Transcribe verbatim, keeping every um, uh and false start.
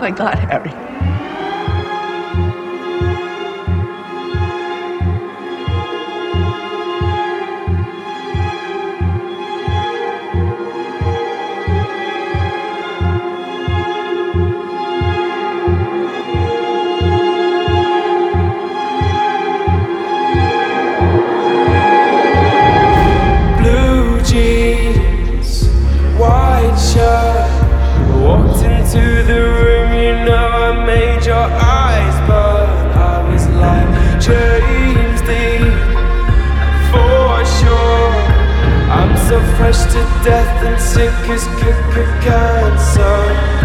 my God, Harry. White shirt, walked into the room, you know I made your eyes burn. I was like James Dean, for sure. I'm so fresh to death and sick as cancer.